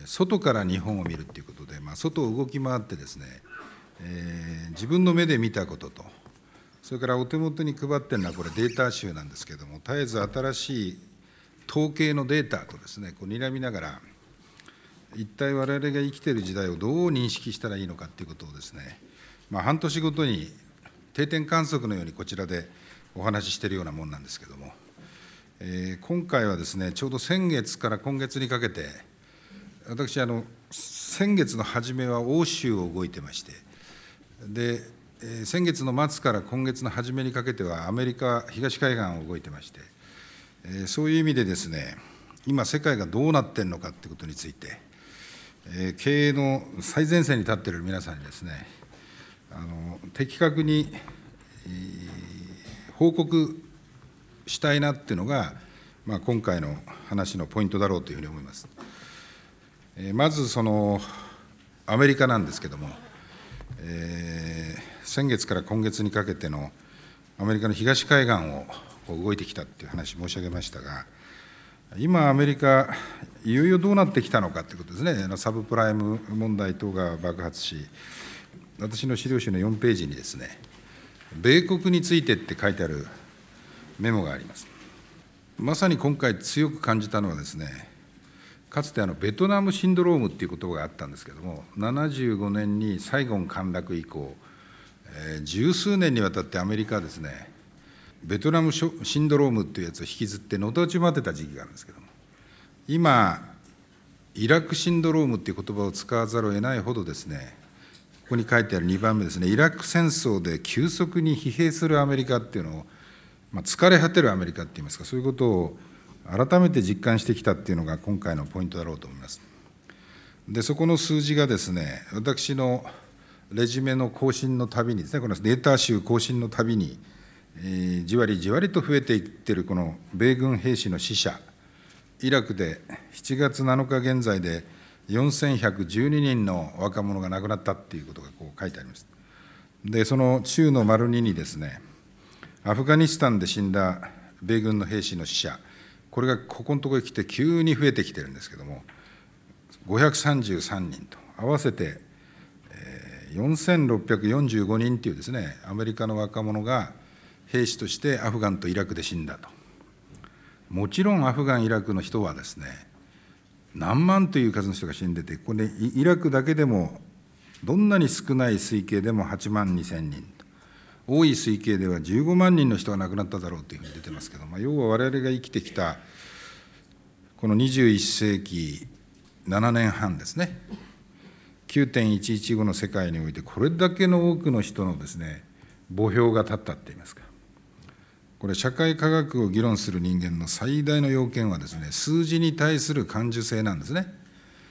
外から日本を見るということで、外を動き回ってですね、自分の目で見たことと、それからお手元に配っているのはこれデータ集なんですけれども、絶えず新しい統計のデータとですね、睨みながら、一体我々が生きている時代をどう認識したらいいのかということをですね、半年ごとに定点観測のようにこちらでお話ししているようなものなんですけれども、今回はですね、ちょうど先月から今月にかけて、私、先月の初めは欧州を動いてまして、で、先月の末から今月の初めにかけてはアメリカ東海岸を動いてまして、そういう意味でですね、今世界がどうなっているのかということについて、経営の最前線に立っている皆さんにですね、的確に報告したいなっていうのが、今回の話のポイントだろうというふうに思います。まずアメリカなんですけれども、先月から今月にかけてのアメリカの東海岸を動いてきたという話申し上げましたが、今、アメリカ、いよいよどうなってきたのかということですね、サブプライム問題等が爆発し、私の資料集の4ページにですね、米国についてって書いてあるメモがあります。まさに今回強く感じたのはですね、かつてベトナムシンドロームっていう言葉があったんですけれども、75年にサイゴン陥落以降、十数年にわたってアメリカはですね、ベトナムシンドロームっていうやつを引きずってのどちまってた時期があるんですけども、今、イラクシンドロームっていう言葉を使わざるを得ないほどですね、ここに書いてある2番目ですね、イラク戦争で急速に疲弊するアメリカっていうのを、疲れ果てるアメリカっていいますか、そういうことを改めて実感してきたっていうのが今回のポイントだろうと思います。で、そこの数字がですね、私のレジュメの更新のたびにですね、このデータ集更新のたびに、じわりじわりと増えていっているこの米軍兵士の死者、イラクで7月7日現在で4112人の若者が亡くなったっていうことがこう書いてあります。で、その中の丸2にですね、アフガニスタンで死んだ米軍の兵士の死者、これがここのところに来て急に増えてきてるんですけども、533人と、合わせて4645人というですね、アメリカの若者が兵士としてアフガンとイラクで死んだと。もちろんアフガン、イラクの人はですね、何万という数の人が死んでて、これイラクだけでもどんなに少ない推計でも8万2000人、多い推計では15万人の人が亡くなっただろうというふうに出てますけど、要は我々が生きてきたこの21世紀7年半ですね、9.11 後の世界においてこれだけの多くの人のですね、墓標が立ったって言いますか、これ社会科学を議論する人間の最大の要件はですね、数字に対する感受性なんですね。